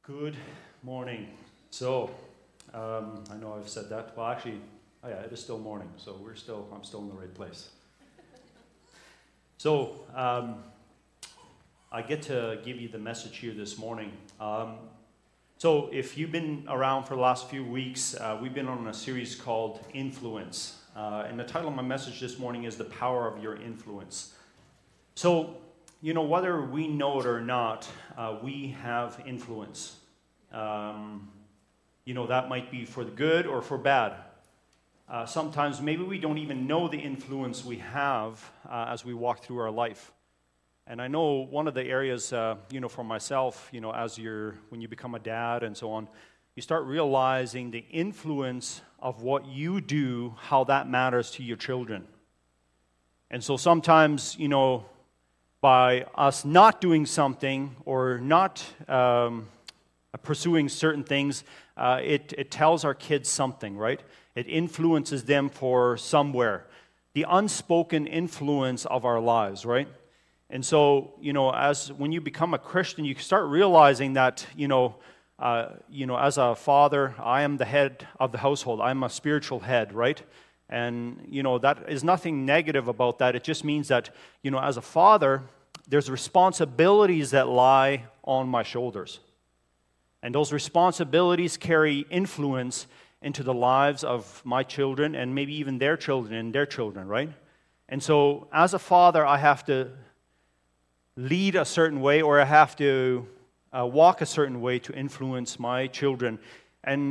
Good morning. So, I know I've said that. Well, actually, it is still morning, so I'm still in the right place. So, I get to give you the message here this morning. So, if you've been around for the last few weeks, we've been on a series called Influence. And the title of my message this morning is The Power of Your Influence. So, whether we know it or not, we have influence. That might be for the good or for bad. Sometimes maybe we don't even know the influence we have as we walk through our life. And I know one of the areas, for myself, when you become a dad and so on, you start realizing the influence of what you do, how that matters to your children. And so sometimes, by us not doing something or not pursuing certain things, it tells our kids something, right? It influences them for somewhere. The unspoken influence of our lives, right? And so, when you become a Christian, you start realizing that, as a father, I am the head of the household. I'm a spiritual head, right? And, that is nothing negative about that. It just means that, as a father, there's responsibilities that lie on my shoulders. And those responsibilities carry influence into the lives of my children and maybe even their children and their children, right? And so, as a father, I have to lead a certain way, or I have to walk a certain way to influence my children. And,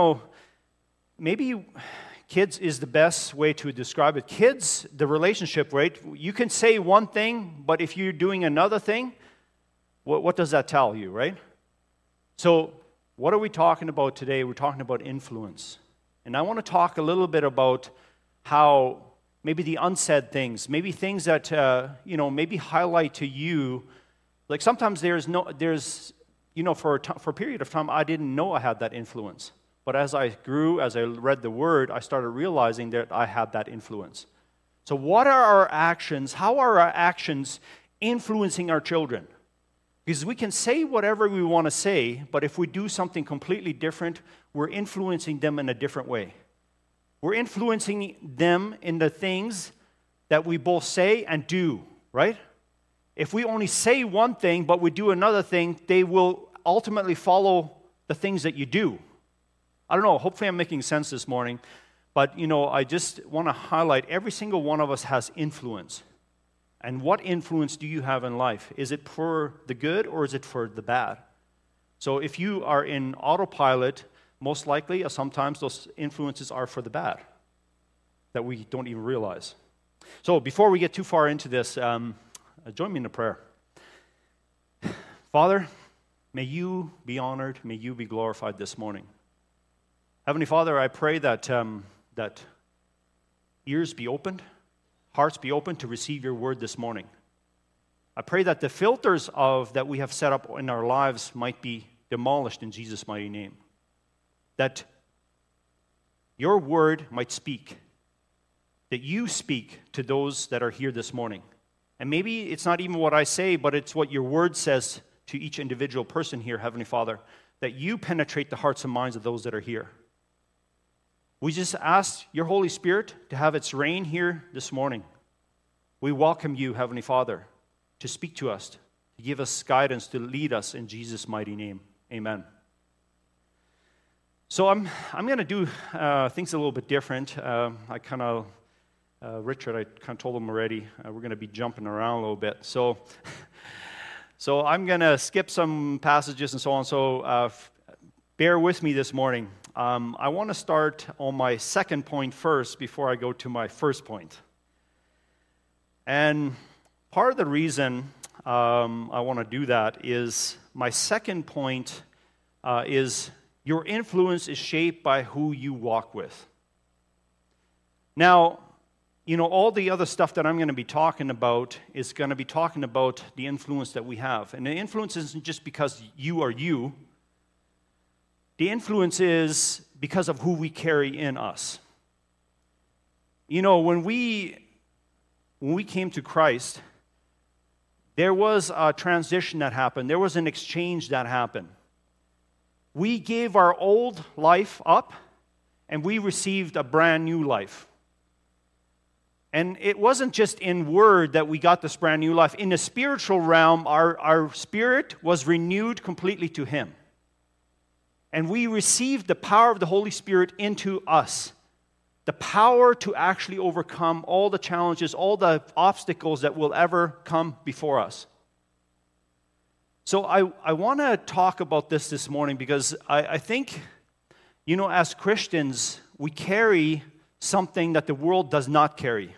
maybe kids is the best way to describe it. Kids, the relationship, right? You can say one thing, but if you're doing another thing, what does that tell you, right? So, what are we talking about today? We're talking about influence. And I want to talk a little bit about how maybe the unsaid things, maybe things that, maybe highlight to you. Like sometimes for a period of time, I didn't know I had that influence. But as I grew, as I read the Word, I started realizing that I had that influence. So what are our actions? How are our actions influencing our children? Because we can say whatever we want to say, but if we do something completely different, we're influencing them in a different way. We're influencing them in the things that we both say and do, right? If we only say one thing, but we do another thing, they will ultimately follow the things that you do. I don't know, hopefully I'm making sense this morning, but, I just want to highlight every single one of us has influence. And what influence do you have in life? Is it for the good or is it for the bad? So if you are in autopilot, most likely, sometimes those influences are for the bad that we don't even realize. So before we get too far into this, join me in a prayer. Father, may you be honored, may you be glorified this morning. Heavenly Father, I pray that ears be opened, hearts be open to receive your word this morning. I pray that the filters that we have set up in our lives might be demolished in Jesus' mighty name. That your word might speak. That you speak to those that are here this morning. And maybe it's not even what I say, but it's what your word says to each individual person here, Heavenly Father. That you penetrate the hearts and minds of those that are here. We just ask your Holy Spirit to have its reign here this morning. We welcome you, Heavenly Father, to speak to us, to give us guidance, to lead us in Jesus' mighty name. Amen. So I'm going to do things a little bit different. Richard, I kind of told him already, we're going to be jumping around a little bit. So I'm going to skip some passages and so on. So bear with me this morning. I want to start on my second point first before I go to my first point. And part of the reason I want to do that is my second point is your influence is shaped by who you walk with. Now, all the other stuff that I'm going to be talking about is going to be talking about the influence that we have. And the influence isn't just because you are you. The influence is because of who we carry in us. When we came to Christ, there was a transition that happened. There was an exchange that happened. we gave our old life up and we received a brand new life. And it wasn't just in word that we got this brand new life. In the spiritual realm, our spirit was renewed completely to Him. And we received the power of the Holy Spirit into us. The power to actually overcome all the challenges, all the obstacles that will ever come before us. So I want to talk about this morning because I think, as Christians, we carry something that the world does not carry.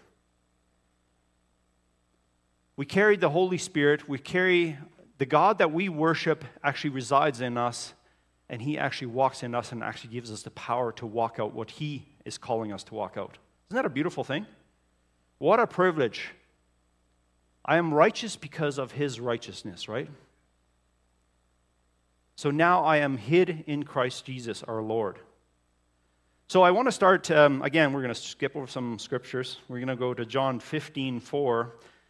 We carry the Holy Spirit. We carry the God that we worship actually resides in us, and He actually walks in us and actually gives us the power to walk out what He is calling us to walk out. Isn't that a beautiful thing? What a privilege. I am righteous because of His righteousness, right? So now I am hid in Christ Jesus our Lord. So I want to start, again, we're going to skip over some scriptures. We're going to go to John 15:4.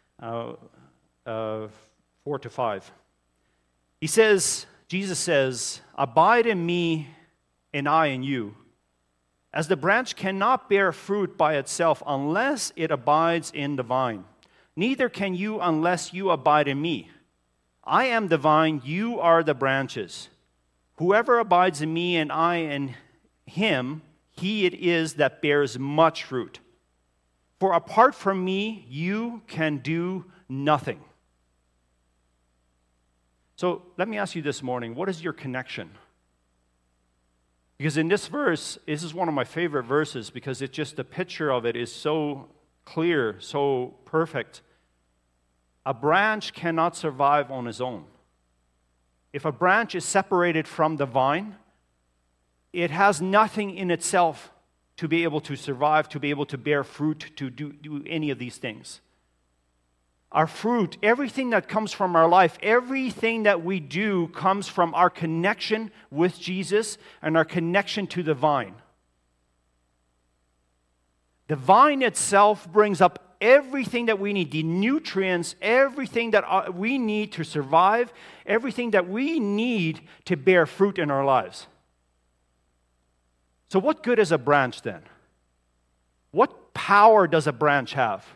4-5. Jesus says, "Abide in me, and I in you. As the branch cannot bear fruit by itself unless it abides in the vine, neither can you unless you abide in me. I am the vine, you are the branches. Whoever abides in me and I in him, he it is that bears much fruit. For apart from me, you can do nothing." So let me ask you this morning, what is your connection? Because in this verse, this is one of my favorite verses because it's just the picture of it is so clear, so perfect. A branch cannot survive on its own. If a branch is separated from the vine, it has nothing in itself to be able to survive, to be able to bear fruit, to do any of these things. Our fruit, everything that comes from our life, everything that we do comes from our connection with Jesus and our connection to the vine. The vine itself brings up everything that we need, the nutrients, everything that we need to survive, everything that we need to bear fruit in our lives. So what good is a branch then? What power does a branch have?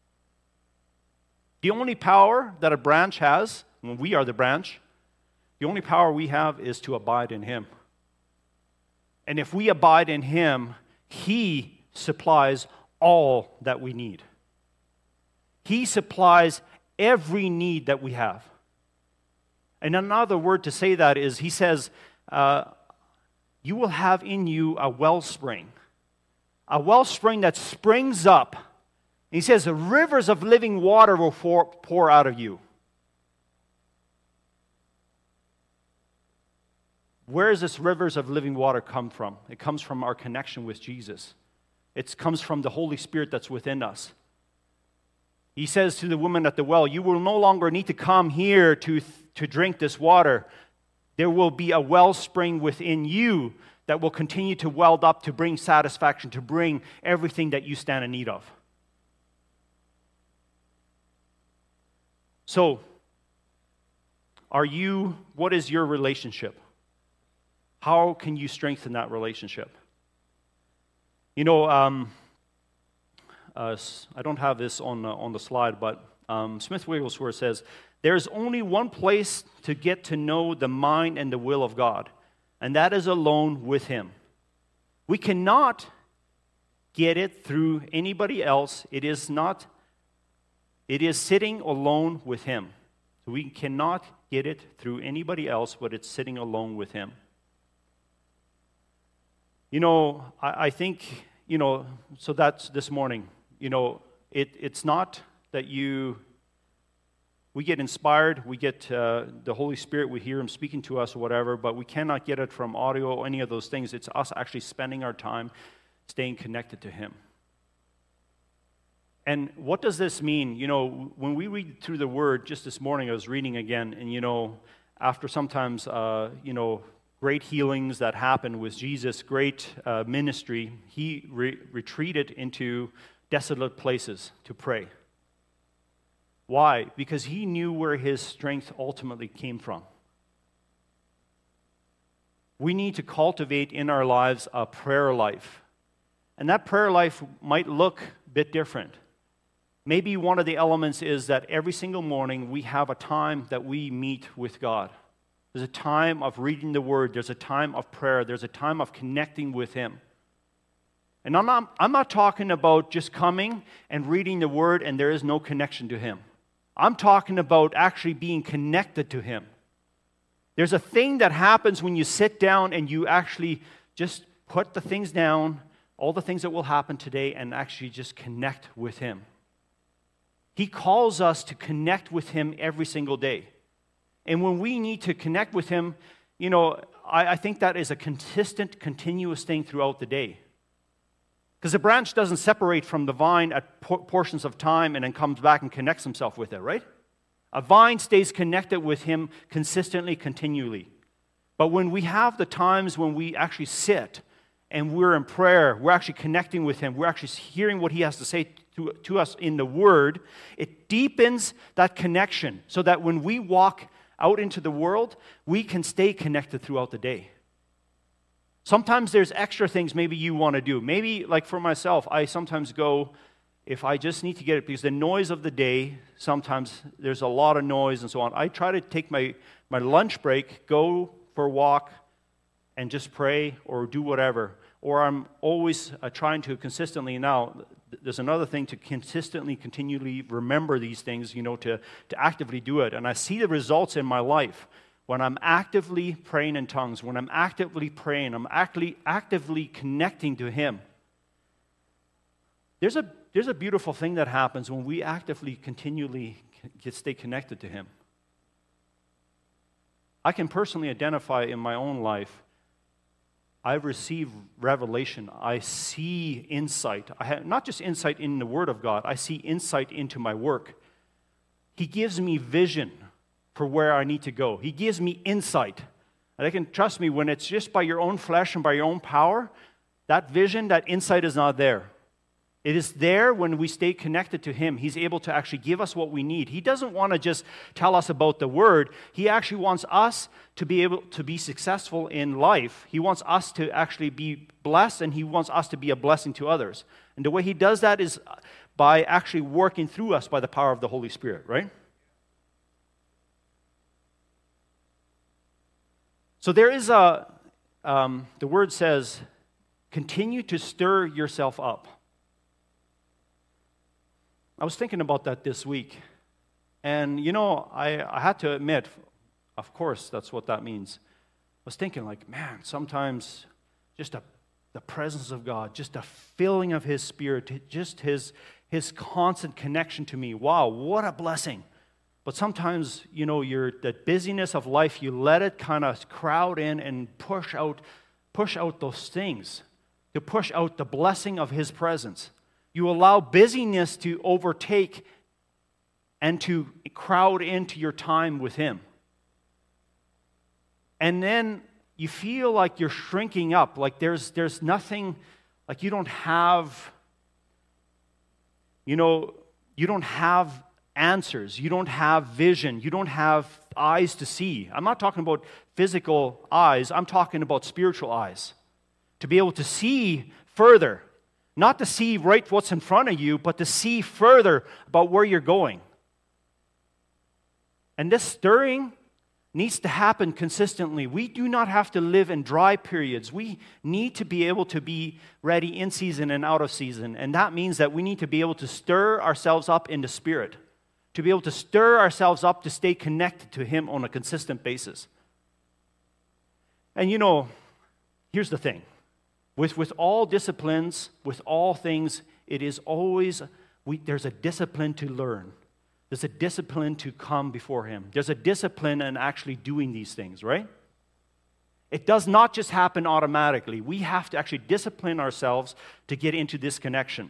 The only power that a branch has, when we are the branch, the only power we have is to abide in Him. And if we abide in Him, He supplies all that we need. He supplies every need that we have. And another word to say that is, He says, you will have in you a wellspring that springs up. He says, rivers of living water will pour out of you. Where does this rivers of living water come from? It comes from our connection with Jesus. It comes from the Holy Spirit that's within us. He says to the woman at the well, you will no longer need to come here to drink this water. There will be a wellspring within you that will continue to weld up, to bring satisfaction, to bring everything that you stand in need of. So, what is your relationship? How can you strengthen that relationship? I don't have this on the slide, but Smith Wigglesworth says, there's only one place to get to know the mind and the will of God, and that is alone with Him. We cannot get it through anybody else. It is sitting alone with Him. So we cannot get it through anybody else, but it's sitting alone with Him. I think, so that's this morning. It's not that we get inspired, we get the Holy Spirit, we hear Him speaking to us or whatever, but we cannot get it from audio or any of those things. It's us actually spending our time staying connected to Him. And what does this mean? When we read through the Word, just this morning I was reading again, and after sometimes, great healings that happened with Jesus, great ministry, He retreated into desolate places to pray. Why? Because He knew where His strength ultimately came from. we need to cultivate in our lives a prayer life. And that prayer life might look a bit different. Maybe one of the elements is that every single morning we have a time that we meet with God. There's a time of reading the Word. There's a time of prayer. There's a time of connecting with Him. And I'm not talking about just coming and reading the Word and there is no connection to Him. I'm talking about actually being connected to Him. There's a thing that happens when you sit down and you actually just put the things down, all the things that will happen today, and actually just connect with Him. He calls us to connect with Him every single day. And when we need to connect with Him, I think that is a consistent, continuous thing throughout the day. Because the branch doesn't separate from the vine at portions of time and then comes back and connects himself with it, right? A vine stays connected with Him consistently, continually. But when we have the times when we actually sit and we're in prayer, we're actually connecting with Him, we're actually hearing what He has to say to us in the Word, it deepens that connection so that when we walk out into the world, we can stay connected throughout the day. Sometimes there's extra things maybe you want to do. Maybe, like for myself, I sometimes go, if I just need to get it, because the noise of the day, sometimes there's a lot of noise and so on. I try to take my lunch break, go for a walk, and just pray or do whatever. Or I'm always trying to consistently now, there's another thing to consistently, continually remember these things, to actively do it. And I see the results in my life. When I'm actively praying in tongues, when I'm actively praying, I'm actively connecting to Him. There's a beautiful thing that happens when we actively, continually stay connected to Him. I can personally identify in my own life, I've received revelation. I see insight. I have not just insight in the Word of God, I see insight into my work. He gives me vision for where I need to go. He gives me insight. And I can trust me, when it's just by your own flesh and by your own power, that vision, that insight is not there. It is there when we stay connected to Him. He's able to actually give us what we need. He doesn't want to just tell us about the Word. He actually wants us to be able to be successful in life. He wants us to actually be blessed, and He wants us to be a blessing to others. And the way He does that is by actually working through us by the power of the Holy Spirit, right? So there is the Word says, continue to stir yourself up. I was thinking about that this week. And, I had to admit, of course, that's what that means. I was thinking man, sometimes just the presence of God, just a filling of His Spirit, just His constant connection to me. Wow, what a blessing. But sometimes, the busyness of life, you let it kind of crowd in and push out those things, to push out the blessing of His presence. You allow busyness to overtake and to crowd into your time with Him. And then you feel like you're shrinking up, like there's nothing, like you don't have answers, you don't have vision, you don't have eyes to see. I'm not talking about physical eyes, I'm talking about spiritual eyes. To be able to see further. Not to see right what's in front of you, but to see further about where you're going. And this stirring needs to happen consistently. We do not have to live in dry periods. We need to be able to be ready in season and out of season. And that means that we need to be able to stir ourselves up in the Spirit. To be able to stir ourselves up to stay connected to Him on a consistent basis. And here's the thing. With all disciplines, with all things, it is always, there's a discipline to learn. There's a discipline to come before Him. There's a discipline in actually doing these things, right? It does not just happen automatically. We have to actually discipline ourselves to get into this connection.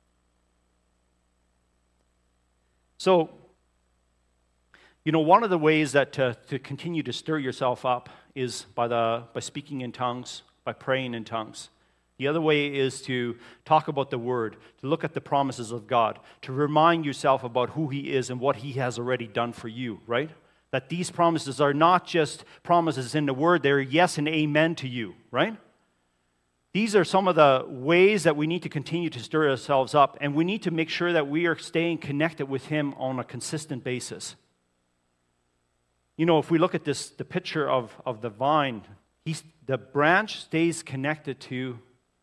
So, one of the ways that to continue to stir yourself up is by speaking in tongues, by praying in tongues. The other way is to talk about the Word, to look at the promises of God, to remind yourself about who He is and what He has already done for you, right? That these promises are not just promises in the Word, they're yes and amen to you, right? These are some of the ways that we need to continue to stir ourselves up, and we need to make sure that we are staying connected with Him on a consistent basis. You know, if we look at this, the picture of the vine, the branch stays connected to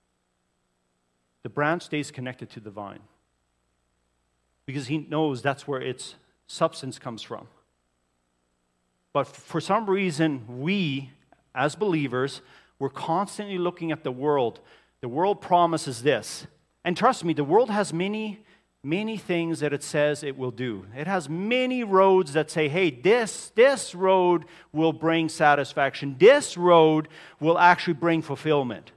the vine. Because He knows that's where its substance comes from. But for some reason, we, as believers, we're constantly looking at the world. The world promises this. And trust me, the world has many, many things that it says it will do. It has many roads that say, hey, this road will bring satisfaction. This road will actually bring fulfillment.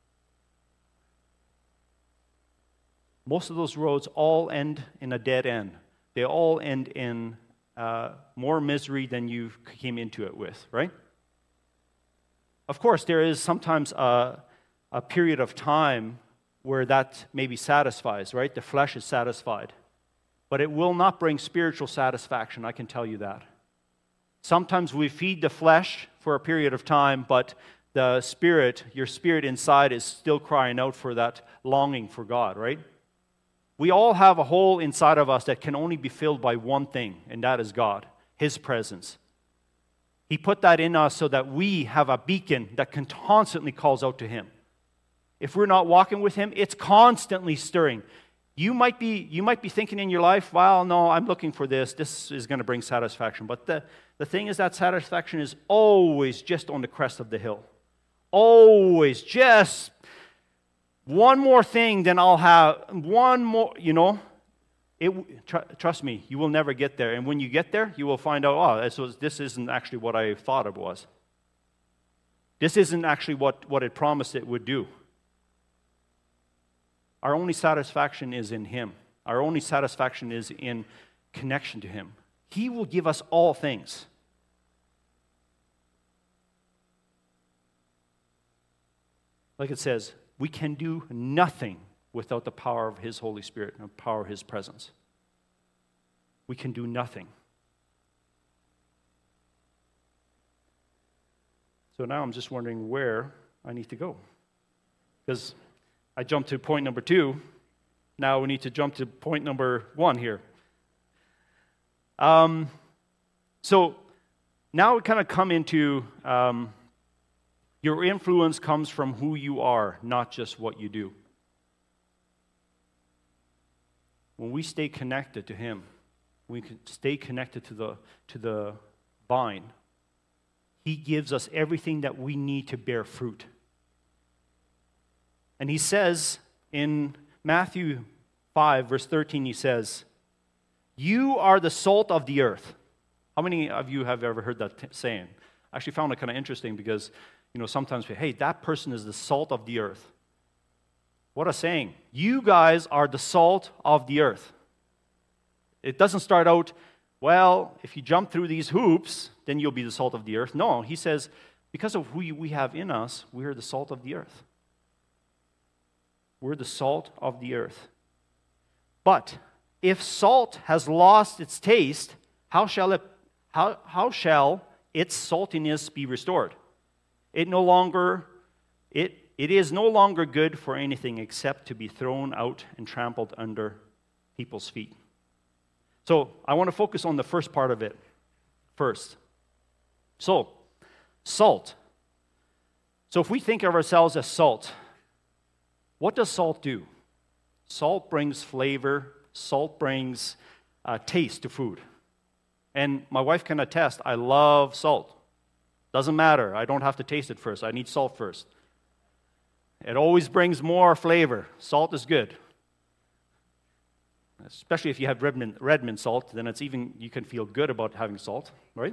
Most of those roads all end in a dead end. They all end in more misery than you came into it with, right? Of course, there is sometimes a period of time where that maybe satisfies, right? The flesh is satisfied. But it will not bring spiritual satisfaction, I can tell you that. Sometimes we feed the flesh for a period of time, but the spirit, your spirit inside is still crying out for that longing for God, right? We all have a hole inside of us that can only be filled by one thing, and that is God, His presence. He put that in us so that we have a beacon that constantly calls out to Him. If we're not walking with Him, it's constantly stirring. You might be thinking in your life, well, no, I'm looking for this. This is going to bring satisfaction. But the thing is that satisfaction is always just on the crest of the hill. Always just one more thing, then I'll have one more, Trust me, you will never get there. And when you get there, you will find out, this isn't actually what I thought it was. This isn't actually what it promised it would do. Our only satisfaction is in Him. Our only satisfaction is in connection to Him. He will give us all things. Like it says, we can do nothing without the power of His Holy Spirit and the power of His presence. We can do nothing. So now I'm just wondering where I need to go. Because I jumped to point number 2. Now we need to jump to point number 1 here. So now we kind of come into your influence comes from who you are, not just what you do. When we stay connected to Him, we can stay connected to the vine. He gives us everything that we need to bear fruit. And He says in Matthew 5, verse 13, He says, "You are the salt of the earth." How many of you have ever heard that saying? I actually found it kind of interesting because, sometimes we say, hey, that person is the salt of the earth. What a saying. You guys are the salt of the earth. It doesn't start out, well, if you jump through these hoops, then you'll be the salt of the earth. No, He says, because of who we have in us, we are the salt of the earth. We're the salt of the earth. But if salt has lost its taste, how shall its saltiness be restored? It is no longer good for anything except to be thrown out and trampled under people's feet. So I want to focus on the first part of it first. So, salt. So if we think of ourselves as salt, what does salt do? Salt brings flavor. Salt brings taste to food. And my wife can attest, I love salt. Doesn't matter. I don't have to taste it first. I need salt first. It always brings more flavor. Salt is good. Especially if you have Redmond salt, then you can feel good about having salt, right?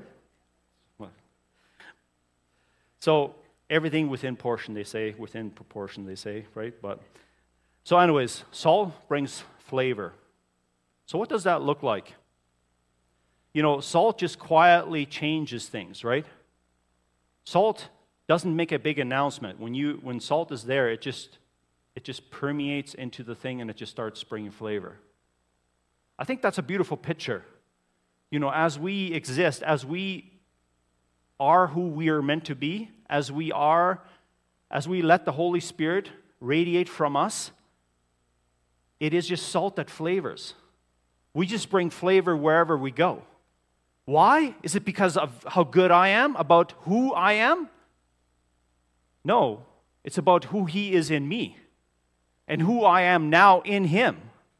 So everything within portion, they say, within proportion, they say, right? So anyways, salt brings flavor. So what does that look like? Salt just quietly changes things, right? Salt doesn't make a big announcement. When salt is there, it just permeates into the thing and it just starts bringing flavor. I think that's a beautiful picture. as we exist, as we are who we are meant to be, as we let the Holy Spirit radiate from us, it is just salt that flavors. We just bring flavor wherever we go. Why? Is it because of how good I am, about who I am? No, it's about who He is in me and who I am now in Him.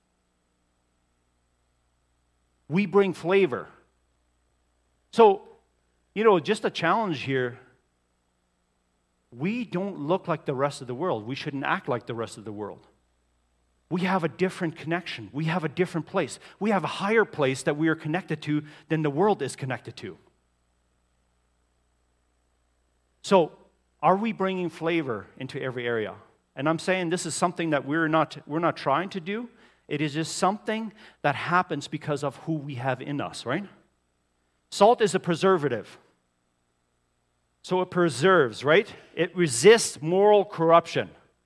We bring flavor. So, just a challenge here. We don't look like the rest of the world. We shouldn't act like the rest of the world. We have a different connection. We have a different place. We have a higher place that we are connected to than the world is connected to. So, are we bringing flavor into every area? And I'm saying this is something that we're not trying to do. It is just something that happens because of who we have in us, right? Salt is a preservative. So it preserves, right? It resists moral corruption.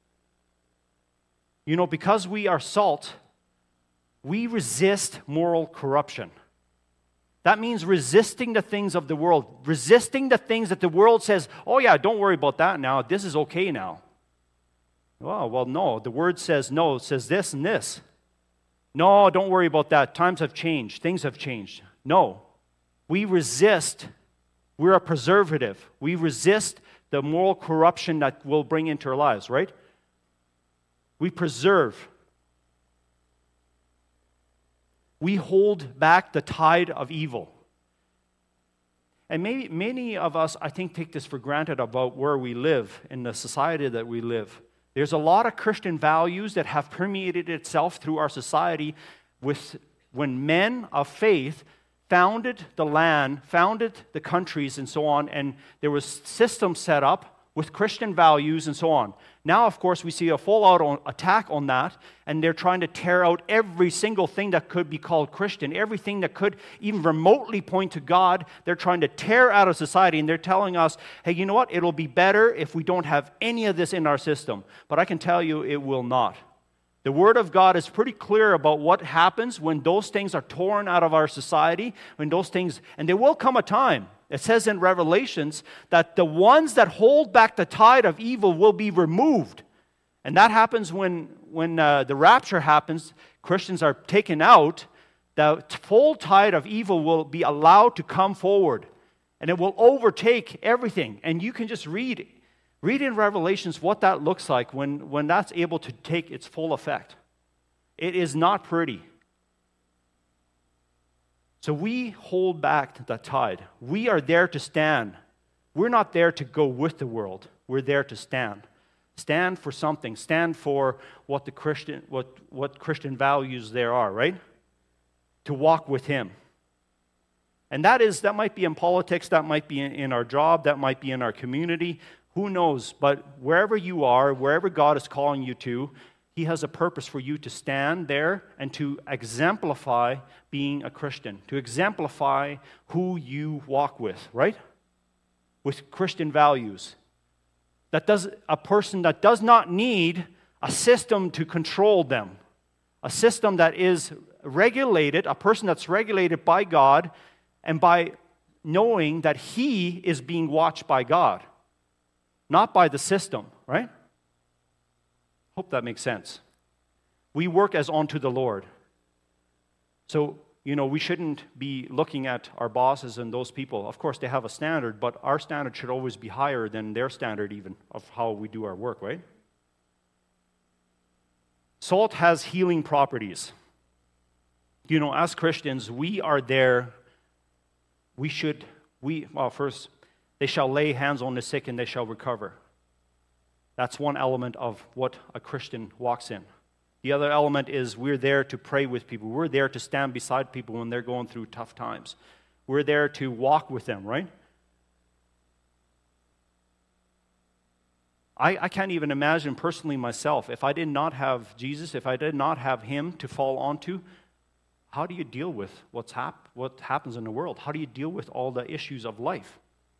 Because we are salt, we resist moral corruption. That means resisting the things of the world, resisting the things that the world says, oh yeah, don't worry about that now, this is okay now. Oh, well, no, the word says no, it says this and this. No, don't worry about that, times have changed, things have changed. No, we resist, we're a preservative. We resist the moral corruption that will bring into our lives, right? We preserve. We hold back the tide of evil. And many of us, I think, take this for granted about where we live, in the society that we live. There's a lot of Christian values that have permeated itself through our society when men of faith founded the land, founded the countries, and so on, and there was systems set up with Christian values and so on. Now, of course, we see a full-out attack on that, and they're trying to tear out every single thing that could be called Christian, everything that could even remotely point to God. They're trying to tear out of society, and they're telling us, hey, you know what? It'll be better if we don't have any of this in our system. But I can tell you it will not. The Word of God is pretty clear about what happens when those things are torn out of our society, and there will come a time. It says in Revelations that the ones that hold back the tide of evil will be removed. And that happens when the rapture happens, Christians are taken out, the full tide of evil will be allowed to come forward. And it will overtake everything. And you can just read in Revelations what that looks like when that's able to take its full effect. It is not pretty. So we hold back the tide. We are there to stand. We're not there to go with the world. We're there to stand. Stand for something. Stand for what Christian values there are, right? To walk with Him. And that might be in politics, that might be in our job, that might be in our community. Who knows? But wherever you are, wherever God is calling you to, He has a purpose for you to stand there and to exemplify being a Christian, to exemplify who you walk with, right? With Christian values. A person that does not need a system to control them, a system that is regulated, a person that's regulated by God and by knowing that he is being watched by God, not by the system, right? Hope that makes sense. We work as unto the Lord. So, we shouldn't be looking at our bosses and those people. Of course, they have a standard, but our standard should always be higher than their standard even of how we do our work, right? Salt has healing properties. As Christians, we are there. First, they shall lay hands on the sick and they shall recover. That's one element of what a Christian walks in. The other element is we're there to pray with people. We're there to stand beside people when they're going through tough times. We're there to walk with them, right? I can't even imagine personally myself, if I did not have Jesus, if I did not have Him to fall onto, how do you deal with what happens in the world? How do you deal with all the issues of life?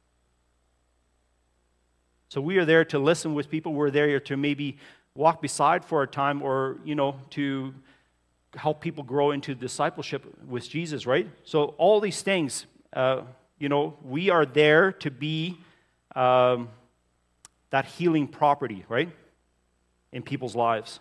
So we are there to listen with people. We're there to maybe walk beside for a time or, to help people grow into discipleship with Jesus, right? So all these things, we are there to be that healing property, right, in people's lives.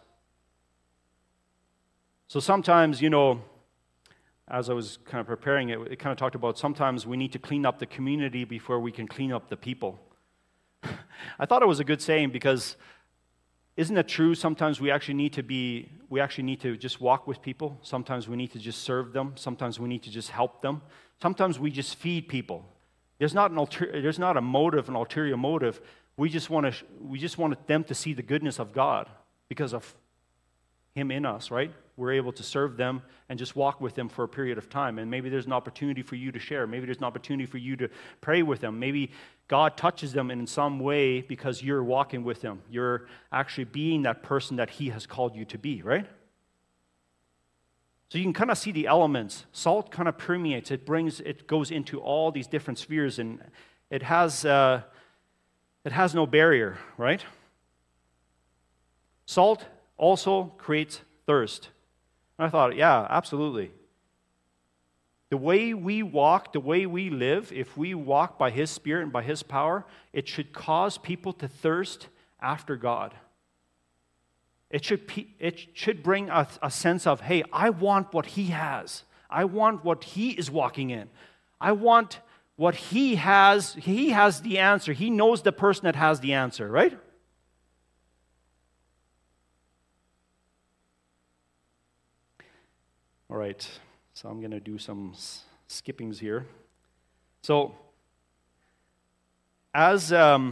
So sometimes, as I was kind of preparing it, it kind of talked about sometimes we need to clean up the community before we can clean up the people. I thought it was a good saying because isn't it true sometimes we actually need to just walk with people. Sometimes we need to just serve them. Sometimes we need to just help them. Sometimes we just feed people. There's not an ulterior motive. We just want them to see the goodness of God because of Him in us, right? We're able to serve them and just walk with them for a period of time. And maybe there's an opportunity for you to share. Maybe there's an opportunity for you to pray with them. Maybe God touches them in some way because you're walking with them. You're actually being that person that He has called you to be, right? So you can kind of see the elements. Salt kind of permeates. It goes into all these different spheres, and it has no barrier, right? Salt also creates thirst. And I thought, yeah, absolutely. The way we walk, the way we live, if we walk by His Spirit and by His power, it should cause people to thirst after God. It should bring a sense of, hey, I want what He has. I want what He is walking in. I want what He has. He has the answer. He knows the person that has the answer, right? All right, so I'm going to do some skippings here. So, as the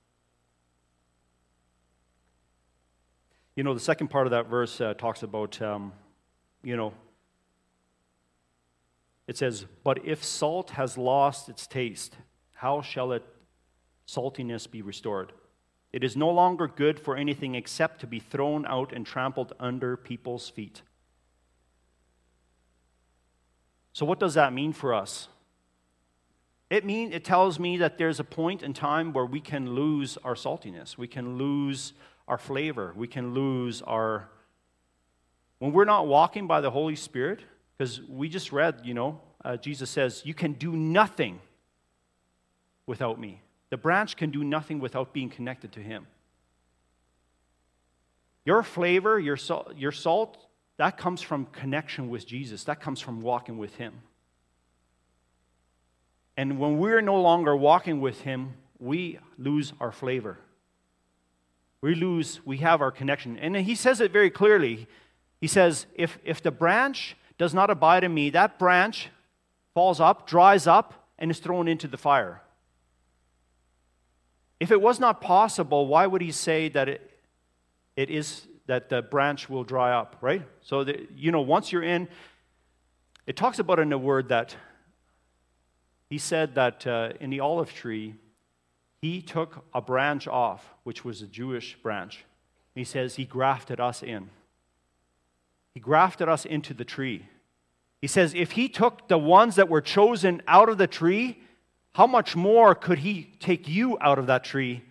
second part of that verse talks about, it says, "But if salt has lost its taste, how shall its saltiness be restored? It is no longer good for anything except to be thrown out and trampled under people's feet." So what does that mean for us? It tells me that there's a point in time where we can lose our saltiness. We can lose our flavor. We can lose when we're not walking by the Holy Spirit, because we just read, Jesus says, you can do nothing without me. The branch can do nothing without being connected to Him. Your flavor, your salt, that comes from connection with Jesus. That comes from walking with Him. And when we're no longer walking with Him, we lose our flavor. We have our connection. And He says it very clearly. He says, if the branch does not abide in me, that branch falls up, dries up, and is thrown into the fire. If it was not possible, why would He say that it is that the branch will dry up, right? So, once you're in, it talks about in the Word that He said that in the olive tree, He took a branch off, which was a Jewish branch. He says He grafted us in. He grafted us into the tree. He says if He took the ones that were chosen out of the tree, how much more could He take you out of that tree?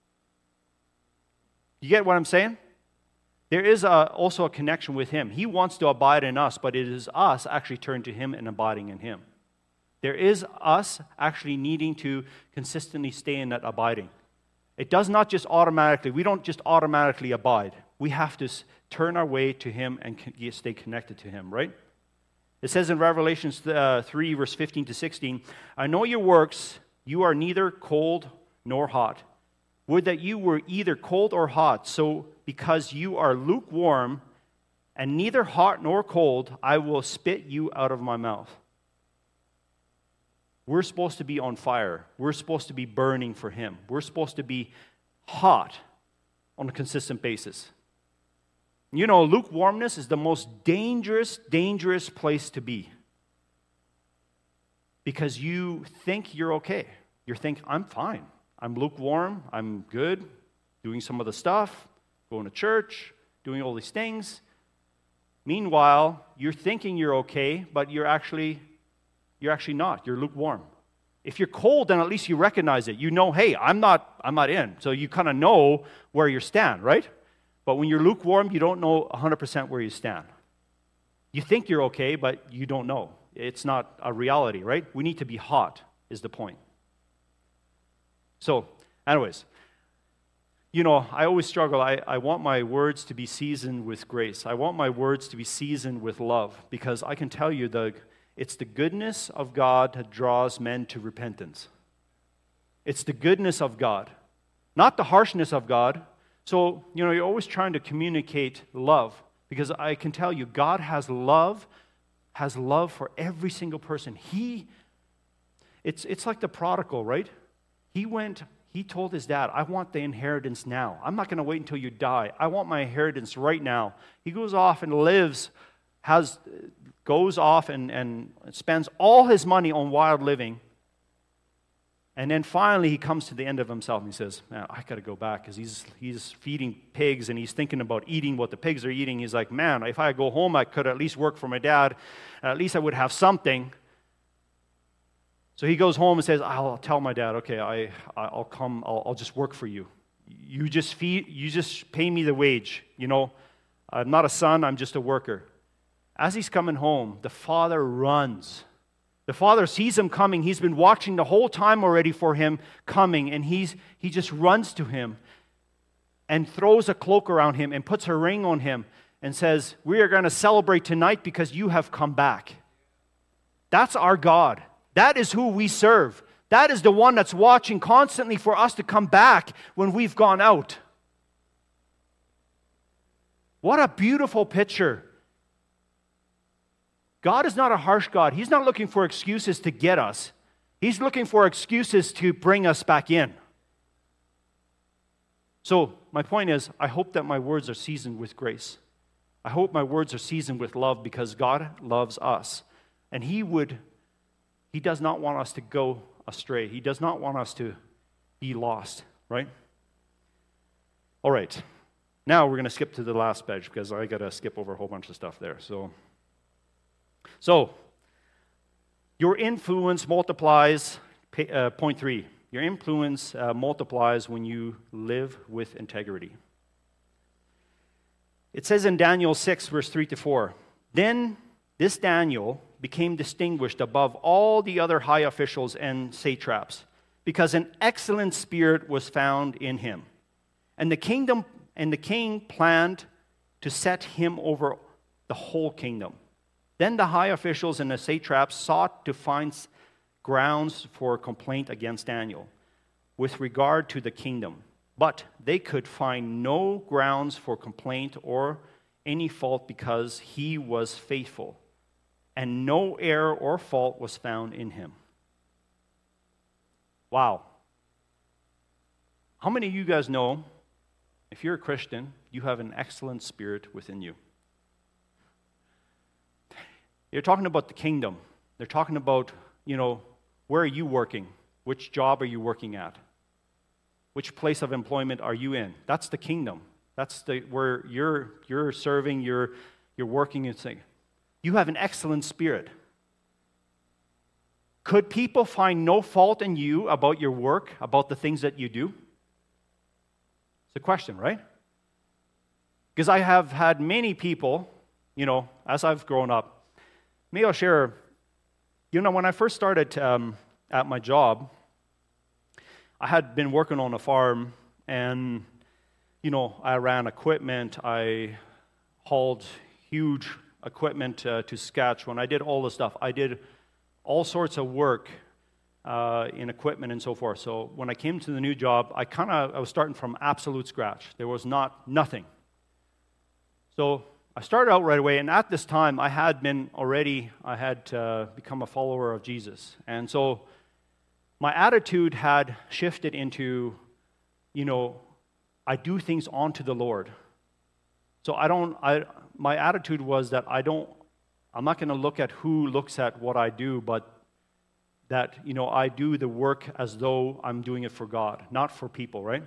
You get what I'm saying? There is also a connection with Him. He wants to abide in us, but it is us actually turning to Him and abiding in Him. There is us actually needing to consistently stay in that abiding. It does not just automatically, we don't just automatically abide. We have to turn our way to Him and stay connected to Him, right? It says in Revelation 3, verse 15 to 16, "I know your works, you are neither cold nor hot. Would that you were either cold or hot, so because you are lukewarm and neither hot nor cold, I will spit you out of my mouth." We're supposed to be on fire. We're supposed to be burning for Him. We're supposed to be hot on a consistent basis. Lukewarmness is the most dangerous place to be. Because you think you're okay. You think, I'm fine. I'm lukewarm. I'm good. Doing some of the stuff. Going to church. Doing all these things. Meanwhile, you're thinking you're okay, but you're actually not. You're lukewarm. If you're cold, then at least you recognize it. You know, hey, I'm not in. So you kind of know where you stand, right? But when you're lukewarm, you don't know 100% where you stand. You think you're okay, but you don't know. It's not a reality, right? We need to be hot, is the point. So, anyways, I always struggle. I want my words to be seasoned with grace. I want my words to be seasoned with love, because I can tell you it's the goodness of God that draws men to repentance. It's the goodness of God, not the harshness of God. So, you're always trying to communicate love, because I can tell you, God has love for every single person. It's like the prodigal, right? He told his dad, I want the inheritance now. I'm not going to wait until you die. I want my inheritance right now. He goes off and goes off and spends all his money on wild living. And then finally he comes to the end of himself and he says, man, I got to go back, because he's feeding pigs and he's thinking about eating what the pigs are eating. He's like, man, if I go home, I could at least work for my dad. At least I would have something. So he goes home and says, I'll tell my dad, okay, I'll come, I'll just work for you. You just pay me the wage. I'm not a son, I'm just a worker. As he's coming home, the father runs. The father sees him coming. He's been watching the whole time already for him coming, and he just runs to him and throws a cloak around him and puts a ring on him and says, we are going to celebrate tonight because you have come back. That's our God. That is who we serve. That is the one that's watching constantly for us to come back when we've gone out. What a beautiful picture. God is not a harsh God. He's not looking for excuses to get us. He's looking for excuses to bring us back in. So, my point is, I hope that my words are seasoned with grace. I hope my words are seasoned with love, because God loves us. And He does not want us to go astray. He does not want us to be lost, right? All right. Now we're going to skip to the last page, because I got to skip over a whole bunch of stuff there. So, your influence multiplies, point 3. Your influence multiplies when you live with integrity. It says in Daniel 6, verse 3-4, then this Daniel became distinguished above all the other high officials and satraps, because an excellent spirit was found in him. And the king planned to set him over the whole kingdom. Then the high officials and the satraps sought to find grounds for complaint against Daniel with regard to the kingdom. But they could find no grounds for complaint or any fault, because he was faithful, and no error or fault was found in him. Wow. How many of you guys know, if you're a Christian, you have an excellent spirit within you? You're talking about the kingdom. They're talking about, where are you working? Which job are you working at? Which place of employment are you in? That's the kingdom. That's where you're serving, you're working and saying, you have an excellent spirit. Could people find no fault in you about your work, about the things that you do? It's a question, right? Because I have had many people, as I've grown up. Maybe I'll share, when I first started at my job, I had been working on a farm, and, I ran equipment. I hauled huge equipment to Saskatchewan. I did all the stuff. I did all sorts of work in equipment and so forth. So when I came to the new job, I was starting from absolute scratch. There was nothing. So I started out right away, and at this time, I had become a follower of Jesus. And so my attitude had shifted into, I do things unto the Lord. So my attitude was that I'm not going to look at who looks at what I do, but that, I do the work as though I'm doing it for God, not for people, right?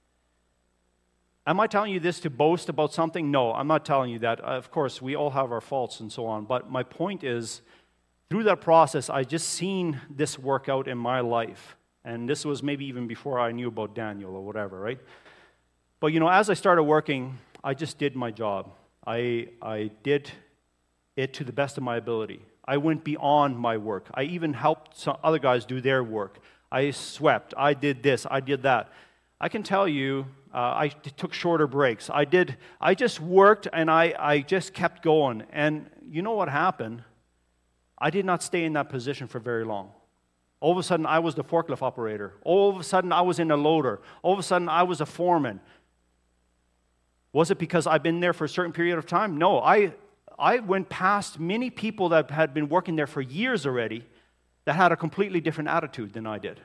Am I telling you this to boast about something? No, I'm not telling you that. Of course, we all have our faults and so on. But my point is, through that process, I just seen this work out in my life. And this was maybe even before I knew about Daniel or whatever, right? But, as I started working, I just did my job. I did it to the best of my ability. I went beyond my work. I even helped some other guys do their work. I swept. I did this. I did that. I can tell you, I took shorter breaks. I just worked and I just kept going. And you know what happened? I did not stay in that position for very long. All of a sudden, I was the forklift operator. All of a sudden, I was in a loader. All of a sudden, I was a foreman. Was it because I've been there for a certain period of time? No, I went past many people that had been working there for years already that had a completely different attitude than I did.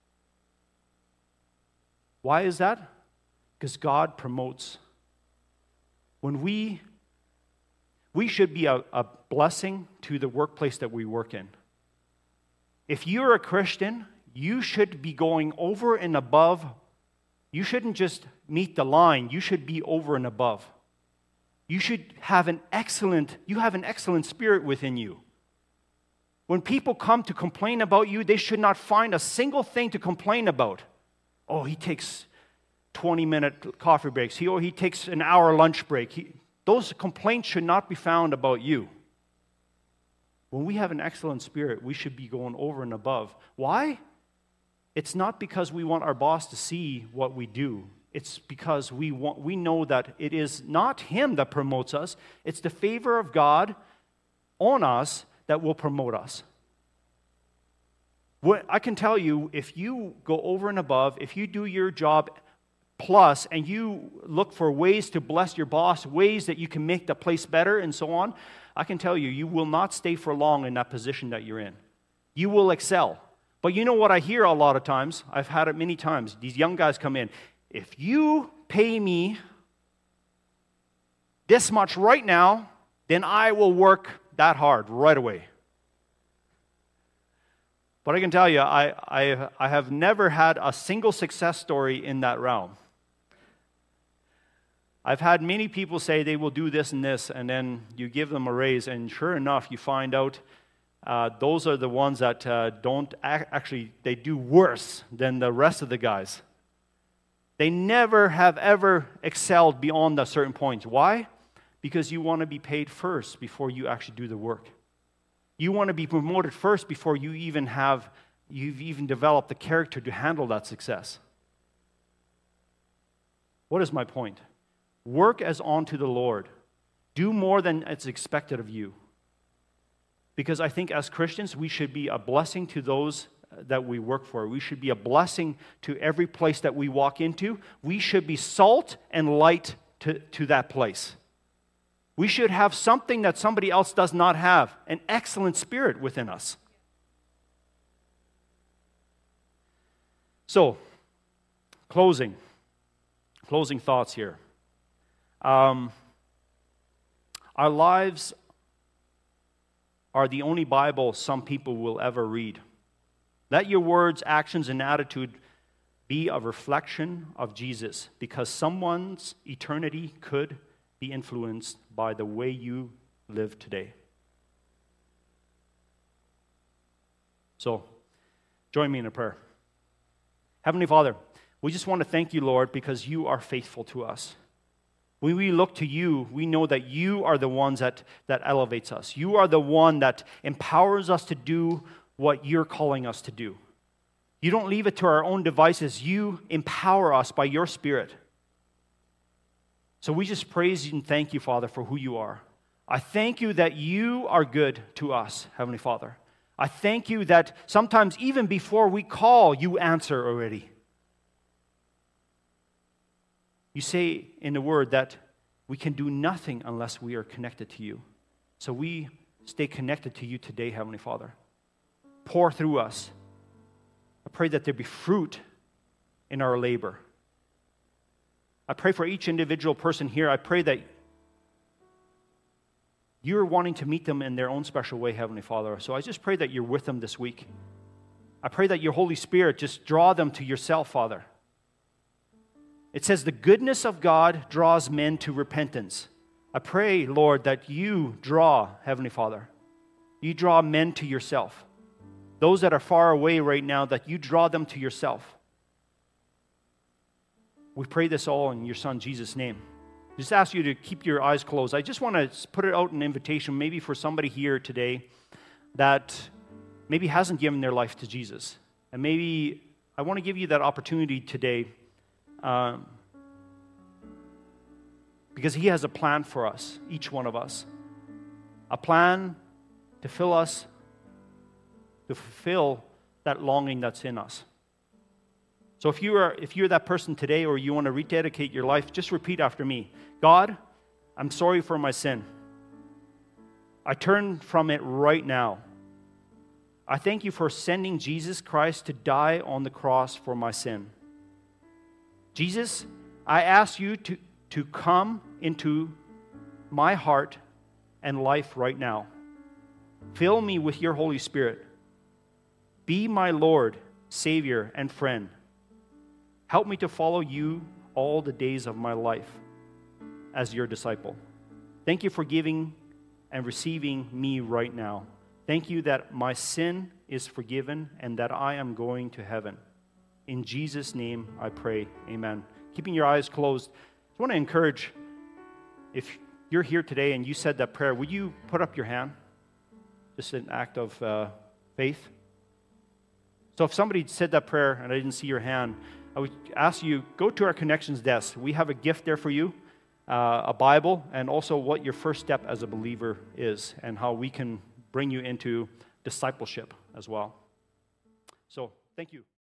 Why is that? Because God promotes. When we should be a blessing to the workplace that we work in. If you're a Christian, you should be going over and above. You shouldn't just meet the line. You should be over and above. You should have an excellent spirit within you. When people come to complain about you, they should not find a single thing to complain about. Oh, he takes 20-minute coffee breaks. He takes an hour lunch break. Those complaints should not be found about you. When we have an excellent spirit, we should be going over and above. Why? It's not because we want our boss to see what we do. It's because we know that it is not him that promotes us. It's the favor of God on us that will promote us. I can tell you, if you go over and above, if you do your job plus, and you look for ways to bless your boss, ways that you can make the place better and so on, I can tell you, you will not stay for long in that position that you're in. You will excel. But you know what I hear a lot of times? I've had it many times. These young guys come in. If you pay me this much right now, then I will work that hard right away. But I can tell you, I have never had a single success story in that realm. I've had many people say they will do this and this, and then you give them a raise, and sure enough, you find out those are the ones that don't actually, they do worse than the rest of the guys. They never have ever excelled beyond a certain point. Why? Because you want to be paid first before you actually do the work. You want to be promoted first before you've even developed the character to handle that success. What is my point? Work as unto the Lord. Do more than it's expected of you. Because I think as Christians, we should be a blessing to those that we work for. We should be a blessing to every place that we walk into. We should be salt and light to that place. We should have something that somebody else does not have, an excellent spirit within us. So, closing thoughts here. Our lives are the only Bible some people will ever read. Let your words, actions, and attitude be a reflection of Jesus, because someone's eternity could be influenced by the way you live today. So, join me in a prayer. Heavenly Father, we just want to thank you, Lord, because you are faithful to us. When we look to you, we know that you are the ones that elevates us. You are the one that empowers us to do what you're calling us to do. You don't leave it to our own devices. You empower us by your Spirit. So we just praise you and thank you, Father, for who you are. I thank you that you are good to us, Heavenly Father. I thank you that sometimes even before we call, you answer already. You say in the Word that we can do nothing unless we are connected to you. So we stay connected to you today, Heavenly Father. Pour through us. I pray that there be fruit in our labor. I pray for each individual person here. I pray that you're wanting to meet them in their own special way, Heavenly Father. So I just pray that you're with them this week. I pray that your Holy Spirit just draw them to yourself, Father. It says the goodness of God draws men to repentance. I pray, Lord, that you draw, Heavenly Father, you draw men to yourself. Those that are far away right now, that you draw them to yourself. We pray this all in your Son, Jesus' name. just ask you to keep your eyes closed. I just want to put it out an invitation maybe for somebody here today that maybe hasn't given their life to Jesus. And maybe I want to give you that opportunity today because he has a plan for us, each one of us. A plan to fill us, to fulfill that longing that's in us. So if you're that person today, or you want to rededicate your life, just repeat after me. God, I'm sorry for my sin. I turn from it right now. I thank you for sending Jesus Christ to die on the cross for my sin. Jesus, I ask you to come into my heart and life right now. Fill me with your Holy Spirit. Be my Lord, Savior, and friend. Help me to follow you all the days of my life as your disciple. Thank you for giving and receiving me right now. Thank you that my sin is forgiven and that I am going to heaven. In Jesus' name I pray, amen. Keeping your eyes closed, I want to encourage, if you're here today and you said that prayer, would you put up your hand? Just an act of faith. So if somebody said that prayer and I didn't see your hand, I would ask you, go to our connections desk. We have a gift there for you, a Bible, and also what your first step as a believer is and how we can bring you into discipleship as well. So, thank you.